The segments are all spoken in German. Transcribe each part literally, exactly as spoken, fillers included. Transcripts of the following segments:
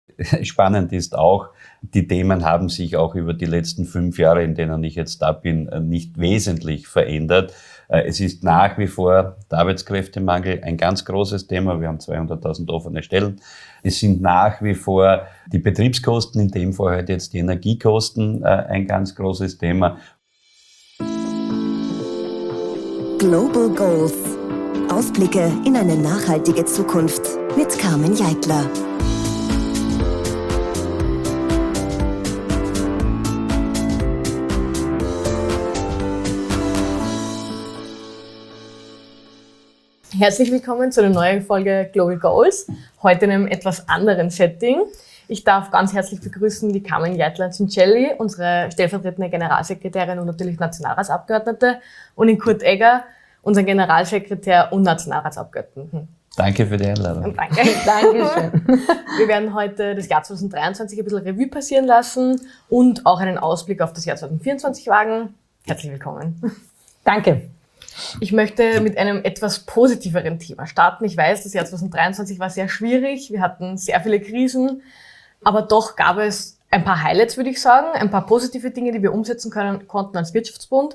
Spannend ist auch, die Themen haben sich auch über die letzten fünf Jahre, in denen ich jetzt da bin, nicht wesentlich verändert. Es ist nach wie vor der Arbeitskräftemangel ein ganz großes Thema. Wir haben zweihunderttausend offene Stellen. Es sind nach wie vor die Betriebskosten, in dem Fall halt jetzt die Energiekosten, ein ganz großes Thema. Global Goals. Ausblicke in eine nachhaltige Zukunft mit Carmen Jeitler. Herzlich willkommen zu einer neuen Folge Global Goals, heute in einem etwas anderen Setting. Ich darf ganz herzlich begrüßen die Carmen Jeitler-Cincelli, unsere stellvertretende Generalsekretärin und natürlich Nationalratsabgeordnete, und den Kurt Egger, unseren Generalsekretär und Nationalratsabgeordneten. Danke für die Einladung. Danke. Dankeschön. Wir werden heute das Jahr zwanzig dreiundzwanzig ein bisschen Revue passieren lassen und auch einen Ausblick auf das Jahr zwanzig vierundzwanzig wagen. Herzlich willkommen. Danke. Ich möchte mit einem etwas positiveren Thema starten. Ich weiß, das Jahr zwanzig dreiundzwanzig war sehr schwierig. Wir hatten sehr viele Krisen. Aber doch gab es ein paar Highlights, würde ich sagen. Ein paar positive Dinge, die wir umsetzen können, konnten als Wirtschaftsbund.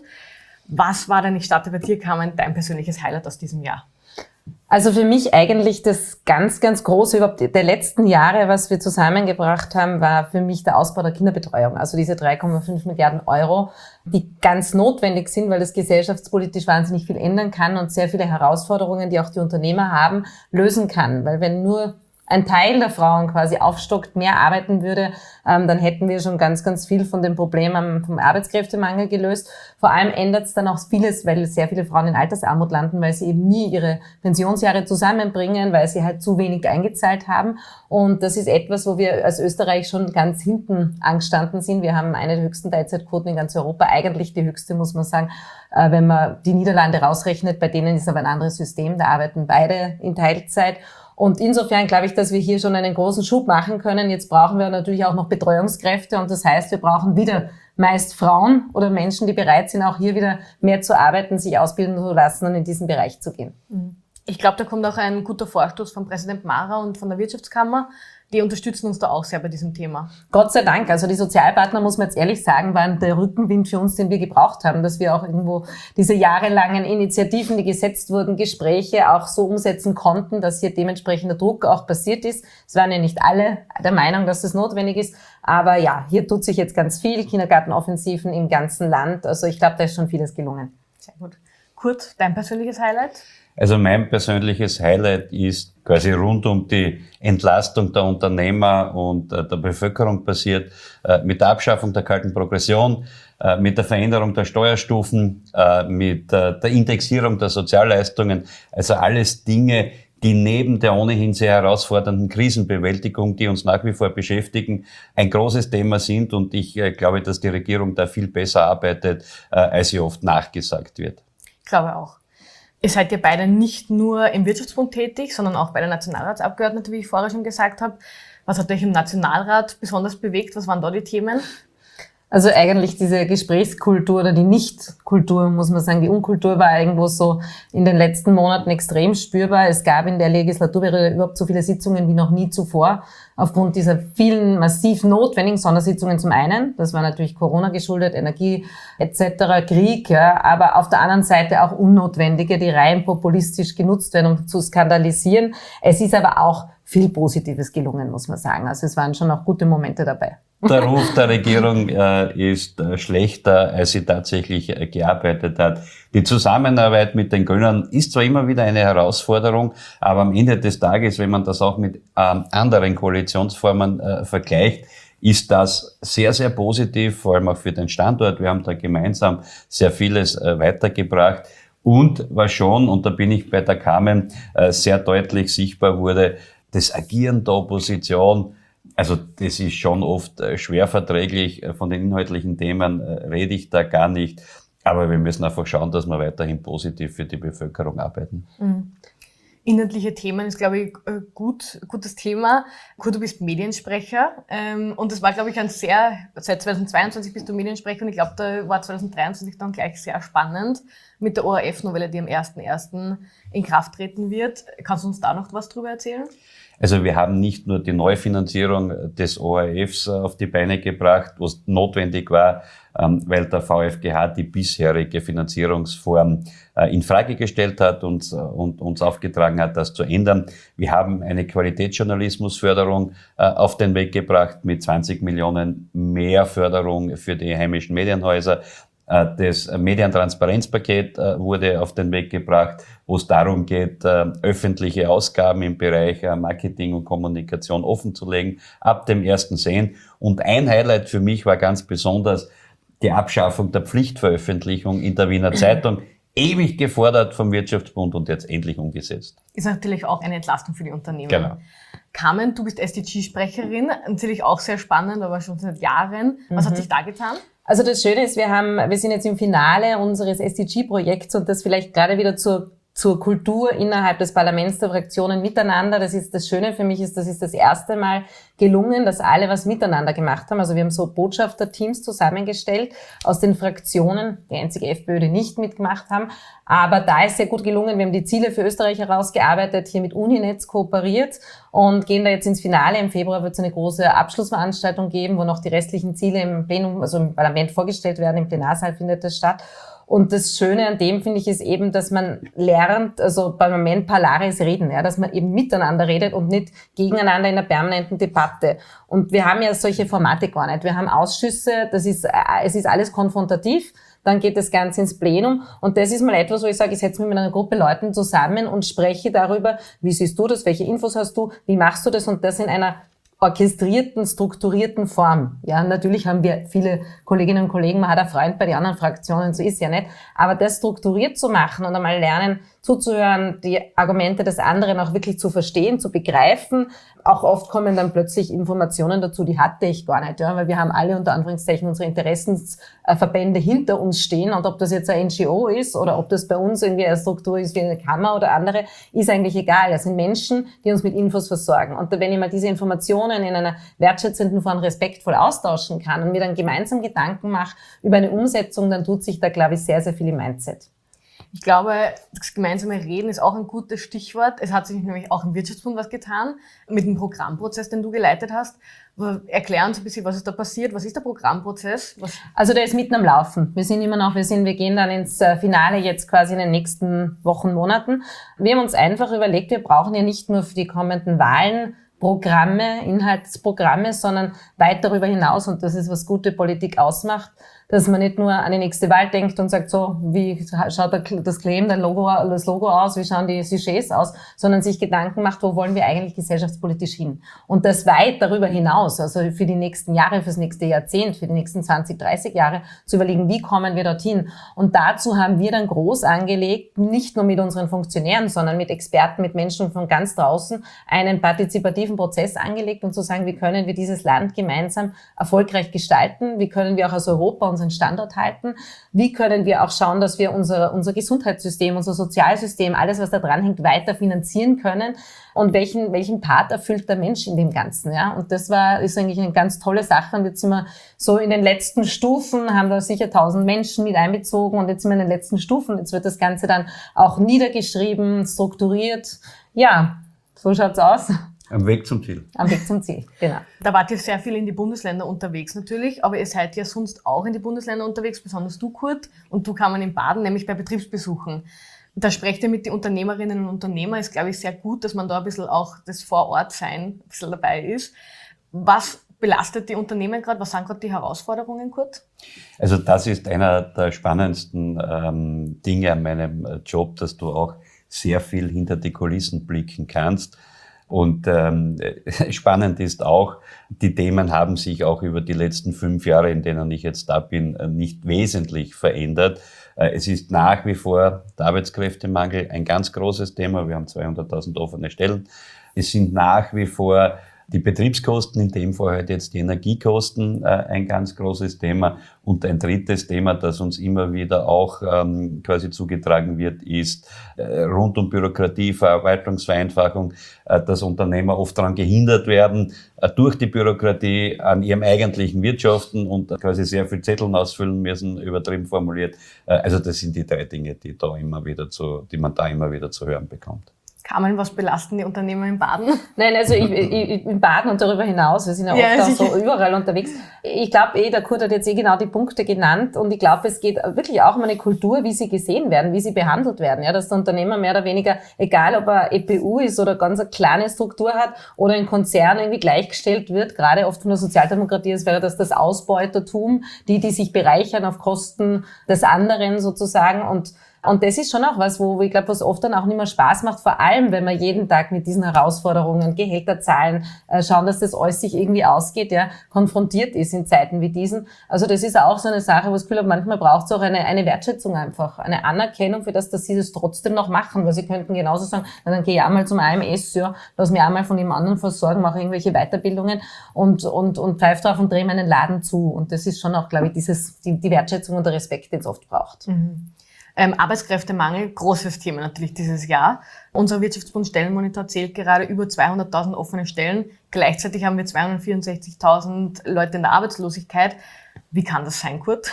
Was war denn, ich starte bei dir, Carmen, dein persönliches Highlight aus diesem Jahr? Also für mich eigentlich das ganz, ganz große überhaupt der letzten Jahre, was wir zusammengebracht haben, war für mich der Ausbau der Kinderbetreuung. Also diese drei Komma fünf Milliarden Euro, die ganz notwendig sind, weil das gesellschaftspolitisch wahnsinnig viel ändern kann und sehr viele Herausforderungen, die auch die Unternehmer haben, lösen kann. Weil wenn nur ein Teil der Frauen quasi aufstockt, mehr arbeiten würde, ähm, dann hätten wir schon ganz, ganz viel von dem Problem am, vom Arbeitskräftemangel gelöst. Vor allem ändert es dann auch vieles, weil sehr viele Frauen in Altersarmut landen, weil sie eben nie ihre Pensionsjahre zusammenbringen, weil sie halt zu wenig eingezahlt haben. Und das ist etwas, wo wir als Österreich schon ganz hinten angestanden sind. Wir haben eine der höchsten Teilzeitquoten in ganz Europa, eigentlich die höchste, muss man sagen, äh, wenn man die Niederlande rausrechnet. Bei denen ist aber ein anderes System, da arbeiten beide in Teilzeit. Und insofern glaube ich, dass wir hier schon einen großen Schub machen können. Jetzt brauchen wir natürlich auch noch Betreuungskräfte und das heißt, wir brauchen wieder meist Frauen oder Menschen, die bereit sind, auch hier wieder mehr zu arbeiten, sich ausbilden zu lassen und in diesen Bereich zu gehen. Ich glaube, da kommt auch ein guter Vorstoß von Präsident Mara und von der Wirtschaftskammer. Die unterstützen uns da auch sehr bei diesem Thema. Gott sei Dank. Also die Sozialpartner, muss man jetzt ehrlich sagen, waren der Rückenwind für uns, den wir gebraucht haben, dass wir auch irgendwo diese jahrelangen Initiativen, die gesetzt wurden, Gespräche auch so umsetzen konnten, dass hier dementsprechender Druck auch passiert ist. Es waren ja nicht alle der Meinung, dass das notwendig ist. Aber ja, hier tut sich jetzt ganz viel. Kindergartenoffensiven im ganzen Land. Also ich glaube, da ist schon vieles gelungen. Sehr gut. Kurt, dein persönliches Highlight? Also mein persönliches Highlight ist quasi rund um die Entlastung der Unternehmer und äh, der Bevölkerung passiert, äh, mit der Abschaffung der kalten Progression, äh, mit der Veränderung der Steuerstufen, äh, mit äh, der Indexierung der Sozialleistungen. Also alles Dinge, die neben der ohnehin sehr herausfordernden Krisenbewältigung, die uns nach wie vor beschäftigen, ein großes Thema sind. Und ich äh, glaube, dass die Regierung da viel besser arbeitet, äh, als ihr oft nachgesagt wird. Ich glaube auch. Ihr seid ja beide nicht nur im Wirtschaftsbund tätig, sondern auch bei der Nationalratsabgeordneten, wie ich vorher schon gesagt habe. Was hat euch im Nationalrat besonders bewegt? Was waren da die Themen? Also eigentlich diese Gesprächskultur oder die Nichtkultur, muss man sagen, die Unkultur war irgendwo so in den letzten Monaten extrem spürbar. Es gab in der Legislaturperiode überhaupt so viele Sitzungen wie noch nie zuvor, aufgrund dieser vielen massiv notwendigen Sondersitzungen zum einen. Das war natürlich Corona geschuldet, Energie et cetera, Krieg, ja, aber auf der anderen Seite auch unnotwendige, die rein populistisch genutzt werden, um zu skandalisieren. Es ist aber auch viel Positives gelungen, muss man sagen. Also es waren schon auch gute Momente dabei. Der Ruf der Regierung äh, ist äh, schlechter, als sie tatsächlich äh, gearbeitet hat. Die Zusammenarbeit mit den Grünen ist zwar immer wieder eine Herausforderung, aber am Ende des Tages, wenn man das auch mit ähm, anderen Koalitionsformen äh, vergleicht, ist das sehr, sehr positiv, vor allem auch für den Standort. Wir haben da gemeinsam sehr vieles äh, weitergebracht. Und was schon, und da bin ich bei der Carmen, äh, sehr deutlich sichtbar wurde, das Agieren der Opposition. Also das ist schon oft äh, schwer verträglich. Von den inhaltlichen Themen äh, rede ich da gar nicht. Aber wir müssen einfach schauen, dass wir weiterhin positiv für die Bevölkerung arbeiten. Mhm. Inhaltliche Themen ist, glaube ich, gut, gutes Thema. Kurt, du bist Mediensprecher. Ähm, und das war, glaube ich, ein sehr, seit zweitausendzweiundzwanzig bist du Mediensprecher und ich glaube, da war zweitausenddreiundzwanzig dann gleich sehr spannend mit der O R F-Novelle, die am ersten ersten in Kraft treten wird. Kannst du uns da noch was drüber erzählen? Also wir haben nicht nur die Neufinanzierung des O R Fs auf die Beine gebracht, was notwendig war, weil der V F G H die bisherige Finanzierungsform in Frage gestellt hat und, und uns aufgetragen hat, das zu ändern. Wir haben eine Qualitätsjournalismusförderung auf den Weg gebracht mit zwanzig Millionen mehr Förderung für die heimischen Medienhäuser. Das Medientransparenzpaket wurde auf den Weg gebracht, wo es darum geht, öffentliche Ausgaben im Bereich Marketing und Kommunikation offenzulegen, ab dem ersten Zehn. Und ein Highlight für mich war ganz besonders die Abschaffung der Pflichtveröffentlichung in der Wiener Zeitung. Ewig gefordert vom Wirtschaftsbund und jetzt endlich umgesetzt. Ist natürlich auch eine Entlastung für die Unternehmen. Genau. Carmen, du bist S D G-Sprecherin, natürlich auch sehr spannend, aber schon seit Jahren. Was mhm. hat sich da getan? Also das Schöne ist, wir haben, wir sind jetzt im Finale unseres S D G-Projekts und das vielleicht gerade wieder zur zur Kultur innerhalb des Parlaments der Fraktionen miteinander. Das ist das Schöne für mich, ist, das ist das erste Mal gelungen, dass alle was miteinander gemacht haben. Also wir haben so Botschafterteams zusammengestellt aus den Fraktionen, die einzige FPÖ, die nicht mitgemacht haben. Aber da ist sehr gut gelungen. Wir haben die Ziele für Österreich herausgearbeitet, hier mit Uninetz kooperiert und gehen da jetzt ins Finale. Im Februar wird es eine große Abschlussveranstaltung geben, wo noch die restlichen Ziele im Plenum, also im Parlament vorgestellt werden. Im Plenarsaal findet das statt. Und das Schöne an dem, finde ich, ist eben, dass man lernt, also beim Moment Parlares reden, ja, dass man eben miteinander redet und nicht gegeneinander in einer permanenten Debatte. Und wir haben ja solche Formate gar nicht. Wir haben Ausschüsse, das ist, es ist alles konfrontativ. Dann geht das Ganze ins Plenum. Und das ist mal etwas, wo ich sage, ich setze mich mit einer Gruppe Leuten zusammen und spreche darüber, wie siehst du das, welche Infos hast du, wie machst du das, und das in einer orchestrierten, strukturierten Form. Ja, natürlich haben wir viele Kolleginnen und Kollegen, man hat einen Freund bei den anderen Fraktionen, so ist ja nicht. Aber das strukturiert zu machen und einmal lernen, zuzuhören, die Argumente des anderen auch wirklich zu verstehen, zu begreifen. Auch oft kommen dann plötzlich Informationen dazu, die hatte ich gar nicht, ja, weil wir haben alle unter Anführungszeichen unsere Interessensverbände hinter uns stehen, und ob das jetzt ein N G O ist oder ob das bei uns irgendwie eine Struktur ist wie eine Kammer oder andere, ist eigentlich egal. Das sind Menschen, die uns mit Infos versorgen. Und wenn ich mal diese Informationen in einer wertschätzenden Form respektvoll austauschen kann und mir dann gemeinsam Gedanken mache über eine Umsetzung, dann tut sich da, glaube ich, sehr, sehr viel im Mindset. Ich glaube, das gemeinsame Reden ist auch ein gutes Stichwort. Es hat sich nämlich auch im Wirtschaftsbund was getan mit dem Programmprozess, den du geleitet hast. Erklär uns ein bisschen, was ist da passiert. Was ist der Programmprozess? Was also der ist mitten am Laufen. Wir sind immer noch, wir sind, wir gehen dann ins Finale jetzt quasi in den nächsten Wochen, Monaten. Wir haben uns einfach überlegt, wir brauchen ja nicht nur für die kommenden Wahlen Programme, Inhaltsprogramme, sondern weit darüber hinaus. Und das ist, was gute Politik ausmacht, dass man nicht nur an die nächste Wahl denkt und sagt, so, wie schaut das Claim, das Logo, das Logo aus, wie schauen die Sujets aus, sondern sich Gedanken macht, wo wollen wir eigentlich gesellschaftspolitisch hin? Und das weit darüber hinaus, also für die nächsten Jahre, fürs nächste Jahrzehnt, für die nächsten zwanzig, dreißig Jahre zu überlegen, wie kommen wir dorthin? Und dazu haben wir dann groß angelegt, nicht nur mit unseren Funktionären, sondern mit Experten, mit Menschen von ganz draußen, einen partizipativen Prozess angelegt und zu sagen, wie können wir dieses Land gemeinsam erfolgreich gestalten? Wie können wir auch als Europa unseren Standort halten? Wie können wir auch schauen, dass wir unser, unser Gesundheitssystem, unser Sozialsystem, alles, was da dran hängt, weiter finanzieren können? Und welchen, welchen Part erfüllt der Mensch in dem Ganzen? Ja? Und das war, ist eigentlich eine ganz tolle Sache. Und jetzt sind wir so in den letzten Stufen, haben da sicher tausend Menschen mit einbezogen, und jetzt sind wir in den letzten Stufen. Jetzt wird das Ganze dann auch niedergeschrieben, strukturiert. Ja, so schaut's aus. Am Weg zum Ziel. Am Weg zum Ziel, genau. Da wart ihr sehr viel in die Bundesländer unterwegs natürlich, aber ihr seid ja sonst auch in die Bundesländer unterwegs, besonders du, Kurt, und du Carmen in Baden, nämlich bei Betriebsbesuchen. Da sprecht ihr mit den Unternehmerinnen und Unternehmern, ist, glaube ich, sehr gut, dass man da ein bisschen auch das Vorortsein ein bisschen dabei ist. Was belastet die Unternehmen gerade? Was sind gerade die Herausforderungen, Kurt? Also das ist einer der spannendsten ähm, Dinge an meinem Job, dass du auch sehr viel hinter die Kulissen blicken kannst. Und ähm, spannend ist auch, die Themen haben sich auch über die letzten fünf Jahre, in denen ich jetzt da bin, nicht wesentlich verändert. Äh, es ist nach wie vor der Arbeitskräftemangel ein ganz großes Thema. Wir haben zweihunderttausend offene Stellen. Es sind nach wie vor Die Betriebskosten, in dem Fall halt jetzt die Energiekosten, äh, ein ganz großes Thema. Und ein drittes Thema, das uns immer wieder auch ähm, quasi zugetragen wird, ist äh, rund um Bürokratie, Verwaltungsvereinfachung, äh, dass Unternehmer oft daran gehindert werden, äh, durch die Bürokratie an ihrem eigentlichen Wirtschaften und äh, quasi sehr viel Zetteln ausfüllen müssen, übertrieben formuliert. Äh, also das sind die drei Dinge, die da immer wieder zu, die man da immer wieder zu hören bekommt. Carmen, was belasten die Unternehmer in Baden? Nein, also ich, ich, in Baden und darüber hinaus, wir sind ja, ja oft auch so überall unterwegs. Ich glaube eh, der Kurt hat jetzt eh genau die Punkte genannt und ich glaube, es geht wirklich auch um eine Kultur, wie sie gesehen werden, wie sie behandelt werden. Ja, dass der Unternehmer mehr oder weniger, egal ob er E P U ist oder ganz eine kleine Struktur hat oder ein Konzern irgendwie gleichgestellt wird, gerade oft von der Sozialdemokratie, es wäre das das Ausbeutertum, die, die sich bereichern auf Kosten des anderen sozusagen und Und das ist schon auch was, wo ich glaube, was oft dann auch nicht mehr Spaß macht, vor allem, wenn wir jeden Tag mit diesen Herausforderungen, Gehälter zahlen, äh, schauen, dass das alles sich irgendwie ausgeht, ja, konfrontiert ist in Zeiten wie diesen. Also das ist auch so eine Sache, wo ich glaube, manchmal braucht es auch eine, eine Wertschätzung einfach, eine Anerkennung für das, dass sie das trotzdem noch machen, weil sie könnten genauso sagen, na, dann gehe ich einmal zum A M S, ja, lass mich einmal von dem anderen versorgen, mache irgendwelche Weiterbildungen und, und, und pfeife drauf und drehe meinen Laden zu. Und das ist schon auch, glaube ich, dieses, die, die Wertschätzung und der Respekt, den es oft braucht. Mhm. Ähm, Arbeitskräftemangel, großes Thema natürlich dieses Jahr. Unser Wirtschaftsbund Stellenmonitor zählt gerade über zweihunderttausend offene Stellen. Gleichzeitig haben wir zweihundertvierundsechzigtausend Leute in der Arbeitslosigkeit. Wie kann das sein, Kurt?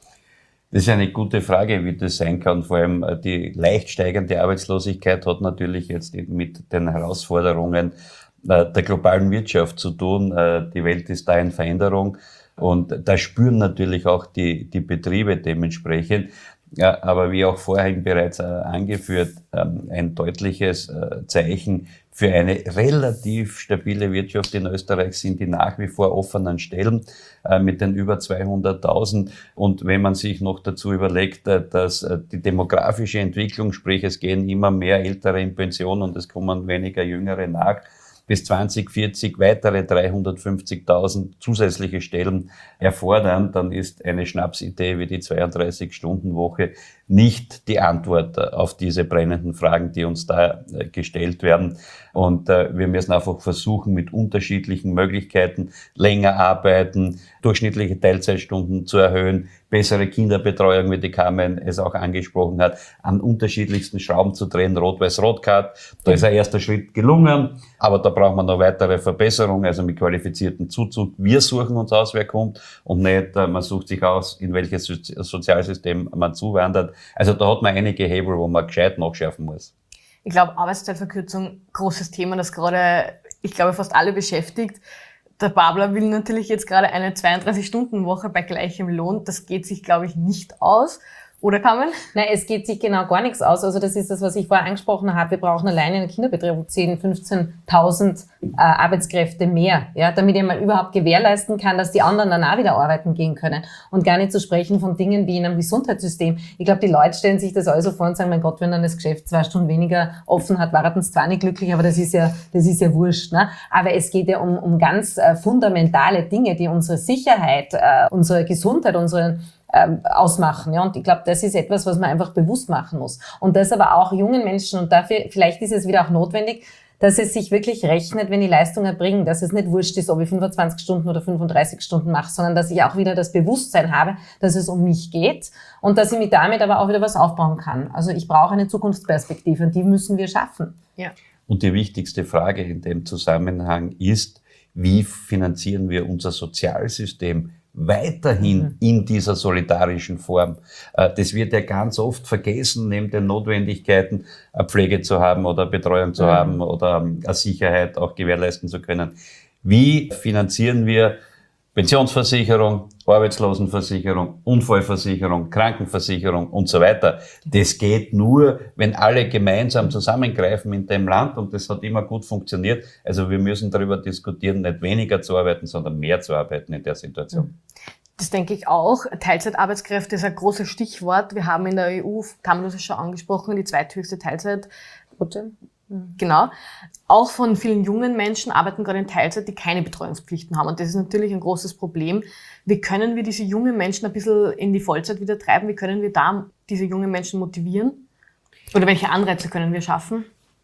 Das ist eine gute Frage, wie das sein kann. Vor allem die leicht steigende Arbeitslosigkeit hat natürlich jetzt mit den Herausforderungen der globalen Wirtschaft zu tun. Die Welt ist da in Veränderung und da spüren natürlich auch die, die Betriebe dementsprechend. Ja, aber wie auch vorhin bereits äh, angeführt, ähm, ein deutliches äh, Zeichen für eine relativ stabile Wirtschaft in Österreich sind die nach wie vor offenen Stellen äh, mit den über zweihunderttausend. Und wenn man sich noch dazu überlegt, äh, dass äh, die demografische Entwicklung, sprich es gehen immer mehr Ältere in Pension und es kommen weniger Jüngere nach, bis zwanzig vierzig weitere dreihundertfünfzigtausend zusätzliche Stellen erfordern, dann ist eine Schnapsidee wie die zweiunddreißig-Stunden-Woche nicht die Antwort auf diese brennenden Fragen, die uns da gestellt werden. Und äh, wir müssen einfach versuchen, mit unterschiedlichen Möglichkeiten länger arbeiten, durchschnittliche Teilzeitstunden zu erhöhen, bessere Kinderbetreuung, wie die Carmen es auch angesprochen hat, an unterschiedlichsten Schrauben zu drehen, Rot-Weiß-Rot-Card. Da ist ein erster Schritt gelungen, aber da brauchen wir noch weitere Verbesserungen, also mit qualifizierten Zuzug. Wir suchen uns aus, wer kommt und nicht, man sucht sich aus, in welches Sozialsystem man zuwandert. Also da hat man einige Hebel, wo man gescheit nachschärfen muss. Ich glaube, Arbeitszeitverkürzung, großes Thema, das gerade, ich glaube, fast alle beschäftigt. Der Babler will natürlich jetzt gerade eine zweiunddreißig-Stunden-Woche bei gleichem Lohn. Das geht sich, glaube ich, nicht aus. Oder Carmen? Nein, es geht sich genau gar nichts aus. Also das ist das, was ich vorher angesprochen habe. Wir brauchen alleine in der Kinderbetreuung zehntausend, fünfzehntausend äh, Arbeitskräfte mehr, ja, damit ich mal überhaupt gewährleisten kann, dass die anderen dann auch wieder arbeiten gehen können. Und gar nicht zu sprechen von Dingen wie in einem Gesundheitssystem. Ich glaube, die Leute stellen sich das also vor und sagen, mein Gott, wenn dann das Geschäft zwei Stunden weniger offen hat, waren es zwar nicht glücklich, aber das ist ja, das ist ja wurscht, ne? Aber es geht ja um, um ganz äh, fundamentale Dinge, die unsere Sicherheit, äh, unsere Gesundheit, unsere Ähm, ausmachen, ja. Und ich glaube, das ist etwas, was man einfach bewusst machen muss. Und das aber auch jungen Menschen. Und dafür, vielleicht ist es wieder auch notwendig, dass es sich wirklich rechnet, wenn die Leistung erbringen, dass es nicht wurscht ist, ob ich fünfundzwanzig Stunden oder fünfunddreißig Stunden mache, sondern dass ich auch wieder das Bewusstsein habe, dass es um mich geht und dass ich mir damit aber auch wieder was aufbauen kann. Also ich brauche eine Zukunftsperspektive und die müssen wir schaffen. Ja. Und die wichtigste Frage in dem Zusammenhang ist, wie finanzieren wir unser Sozialsystem weiterhin mhm. in dieser solidarischen Form. Das wird ja ganz oft vergessen, neben den Notwendigkeiten, Pflege zu haben oder Betreuung zu mhm. haben oder eine Sicherheit auch gewährleisten zu können. Wie finanzieren wir Pensionsversicherung, Arbeitslosenversicherung, Unfallversicherung, Krankenversicherung und so weiter? Das geht nur, wenn alle gemeinsam zusammengreifen in dem Land und das hat immer gut funktioniert. Also wir müssen darüber diskutieren, nicht weniger zu arbeiten, sondern mehr zu arbeiten in der Situation. Das denke ich auch. Teilzeitarbeitskräfte ist ein großes Stichwort. Wir haben in der E U, Carmen, du hast es schon angesprochen, die zweithöchste Teilzeitquote. Genau. Auch von vielen jungen Menschen arbeiten gerade in Teilzeit, die keine Betreuungspflichten haben. Und das ist natürlich ein großes Problem. Wie können wir diese jungen Menschen ein bisschen in die Vollzeit wieder treiben? Wie können wir da diese jungen Menschen motivieren? Oder welche Anreize können wir schaffen?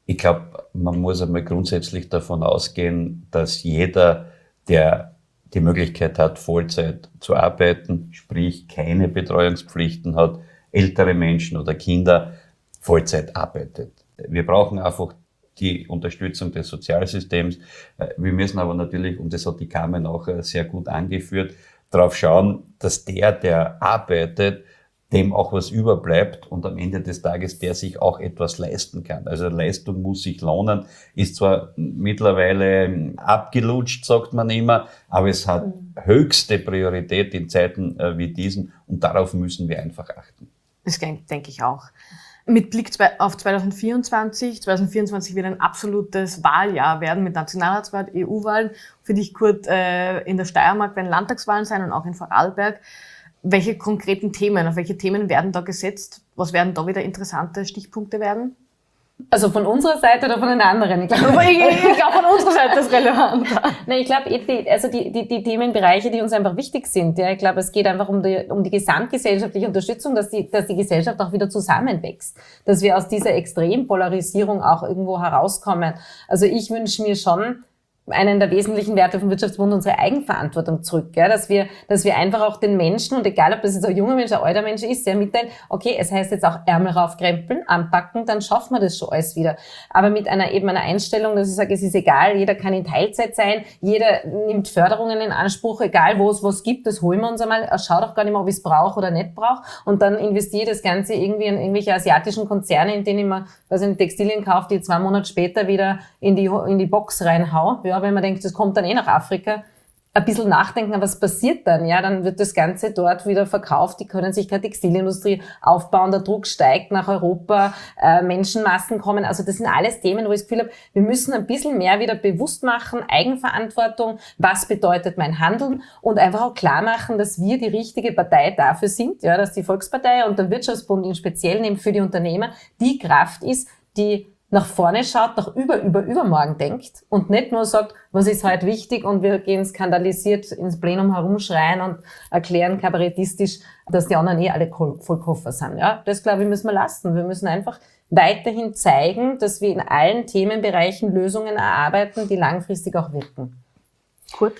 Ich glaube, man muss einmal grundsätzlich davon ausgehen, dass jeder, der die Möglichkeit hat, Vollzeit zu arbeiten, sprich keine Betreuungspflichten hat, ältere Menschen oder Kinder, Vollzeit arbeitet. Wir brauchen einfach die Unterstützung des Sozialsystems. Wir müssen aber natürlich, und das hat die Carmen auch sehr gut angeführt, darauf schauen, dass der, der arbeitet, dem auch was überbleibt und am Ende des Tages der sich auch etwas leisten kann. Also Leistung muss sich lohnen, ist zwar mittlerweile abgelutscht, sagt man immer, aber es hat höchste Priorität in Zeiten wie diesen und darauf müssen wir einfach achten. Das denke ich auch. Mit Blick auf zwanzig vierundzwanzig, zwanzig vierundzwanzig wird ein absolutes Wahljahr werden mit Nationalratswahl, E U-Wahlen. Für dich, Kurt, in der Steiermark werden Landtagswahlen sein und auch in Vorarlberg. Welche konkreten Themen, auf welche Themen werden da gesetzt? Was werden da wieder interessante Stichpunkte werden? Also von unserer Seite oder von den anderen? Ich glaube, ich, ich glaube von unserer Seite ist relevant. Nein, ich glaube, die, also die, die, die Themenbereiche, die uns einfach wichtig sind. Ja, ich glaube, es geht einfach um die, um die gesamtgesellschaftliche Unterstützung, dass die, dass die Gesellschaft auch wieder zusammenwächst, dass wir aus dieser Extrempolarisierung auch irgendwo herauskommen. Also ich wünsche mir schon einen der wesentlichen Werte vom Wirtschaftsbund, unsere Eigenverantwortung zurück, ja, dass wir, dass wir einfach auch den Menschen, und egal ob das jetzt ein junger Mensch, ein alter Mensch ist, ja, mitteilen, okay, es heißt jetzt auch Ärmel raufkrempeln, anpacken, dann schaffen wir das schon alles wieder. Aber mit einer, eben einer Einstellung, dass ich sage, es ist egal, jeder kann in Teilzeit sein, jeder nimmt Förderungen in Anspruch, egal wo es was gibt, das holen wir uns einmal, schau doch gar nicht mehr, ob ich es brauche oder nicht brauche, und dann investiere das Ganze irgendwie in irgendwelche asiatischen Konzerne, in denen ich mir, also in Textilien kaufe, die zwei Monate später wieder in die, in die Box reinhau, ja, wenn man denkt, das kommt dann eh nach Afrika, ein bisschen nachdenken, was passiert dann? Ja, dann wird das Ganze dort wieder verkauft, die können sich keine Textilindustrie aufbauen, der Druck steigt nach Europa, äh, Menschenmassen kommen, also das sind alles Themen, wo ich das Gefühl habe, wir müssen ein bisschen mehr wieder bewusst machen, Eigenverantwortung, was bedeutet mein Handeln, und einfach auch klar machen, dass wir die richtige Partei dafür sind, ja, dass die Volkspartei und der Wirtschaftsbund in Speziellen eben für die Unternehmer die Kraft ist, die nach vorne schaut, nach über, über, übermorgen denkt und nicht nur sagt, was ist heute wichtig, und wir gehen skandalisiert ins Plenum herumschreien und erklären kabarettistisch, dass die anderen eh alle Vollkoffer sind. Ja, das, glaube ich, müssen wir lassen. Wir müssen einfach weiterhin zeigen, dass wir in allen Themenbereichen Lösungen erarbeiten, die langfristig auch wirken. Gut.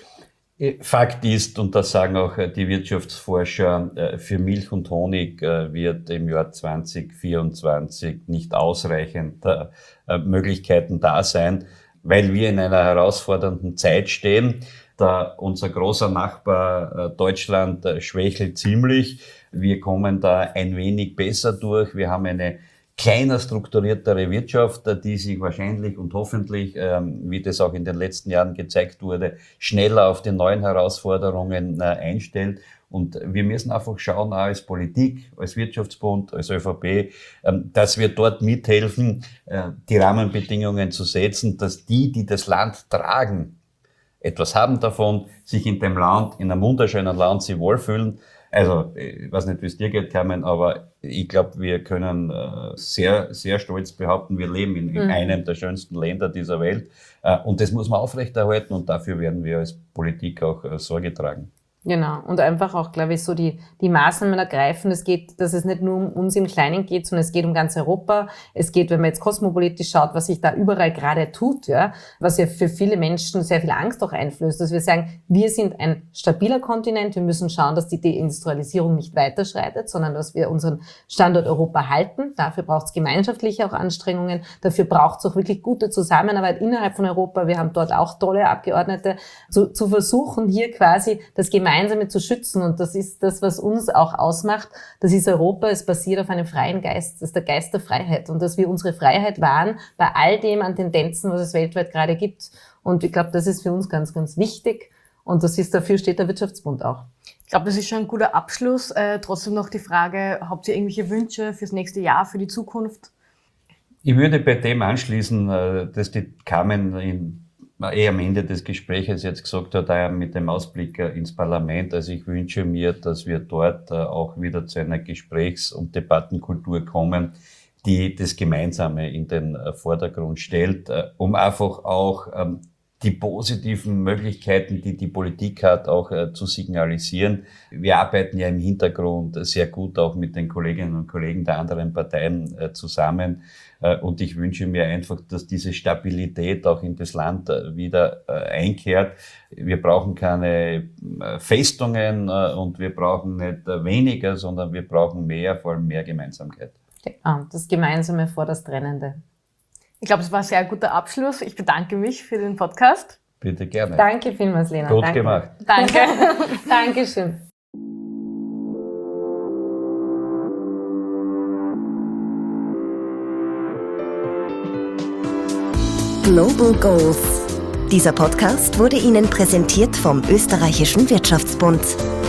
Fakt ist, und das sagen auch die Wirtschaftsforscher, für Milch und Honig wird im Jahr zwanzig vierundzwanzig nicht ausreichend Möglichkeiten da sein, weil wir in einer herausfordernden Zeit stehen. Da unser großer Nachbar Deutschland schwächelt ziemlich. Wir kommen da ein wenig besser durch. Wir haben eine kleiner strukturiertere Wirtschaft, die sich wahrscheinlich und hoffentlich, wie das auch in den letzten Jahren gezeigt wurde, schneller auf die neuen Herausforderungen einstellt. Und wir müssen einfach schauen, auch als Politik, als Wirtschaftsbund, als ÖVP, dass wir dort mithelfen, die Rahmenbedingungen zu setzen, dass die, die das Land tragen, etwas haben davon, sich in dem Land, in einem wunderschönen Land, sich wohlfühlen. Also, ich weiß nicht, wie es dir geht, Carmen, aber ich glaube, wir können äh, sehr, sehr stolz behaupten, wir leben in, in mhm. einem der schönsten Länder dieser Welt. Äh, und das muss man aufrechterhalten, und dafür werden wir als Politik auch äh, Sorge tragen. Genau. Und einfach auch, glaube ich, so die, die Maßnahmen ergreifen. Es geht, dass es nicht nur um uns im Kleinen geht, sondern es geht um ganz Europa. Es geht, wenn man jetzt kosmopolitisch schaut, was sich da überall gerade tut, ja, was ja für viele Menschen sehr viel Angst auch einflößt, dass wir sagen, wir sind ein stabiler Kontinent. Wir müssen schauen, dass die Deindustrialisierung nicht weiterschreitet, sondern dass wir unseren Standort Europa halten. Dafür braucht es gemeinschaftliche auch Anstrengungen. Dafür braucht es auch wirklich gute Zusammenarbeit innerhalb von Europa. Wir haben dort auch tolle Abgeordnete, zu, zu versuchen, hier quasi das Gemeinschaftliche Gemeinsame zu schützen. Und das ist das, was uns auch ausmacht. Das ist Europa. Es basiert auf einem freien Geist. Das ist der Geist der Freiheit. Und dass wir unsere Freiheit wahren bei all dem an Tendenzen, was es weltweit gerade gibt. Und ich glaube, das ist für uns ganz, ganz wichtig. Und das ist, dafür steht der Wirtschaftsbund auch. Ich glaube, das ist schon ein guter Abschluss. Äh, trotzdem noch die Frage, habt ihr irgendwelche Wünsche fürs nächste Jahr, für die Zukunft? Ich würde bei dem anschließen, dass die Carmen in eh am Ende des Gesprächs jetzt gesagt hat, auch mit dem Ausblick ins Parlament. Also ich wünsche mir, dass wir dort auch wieder zu einer Gesprächs- und Debattenkultur kommen, die das Gemeinsame in den Vordergrund stellt, um einfach auch die positiven Möglichkeiten, die die Politik hat, auch äh, zu signalisieren. Wir arbeiten ja im Hintergrund sehr gut auch mit den Kolleginnen und Kollegen der anderen Parteien äh, zusammen. Äh, und ich wünsche mir einfach, dass diese Stabilität auch in das Land äh, wieder äh, einkehrt. Wir brauchen keine äh, Festungen äh, und wir brauchen nicht äh, weniger, sondern wir brauchen mehr, vor allem mehr Gemeinsamkeit. Ja, das Gemeinsame vor das Trennende. Ich glaube, es war ein sehr guter Abschluss. Ich bedanke mich für den Podcast. Bitte gerne. Danke vielmals, Lena. Gut Danke. gemacht. Danke. Dankeschön. Global Goals. Dieser Podcast wurde Ihnen präsentiert vom Österreichischen Wirtschaftsbund.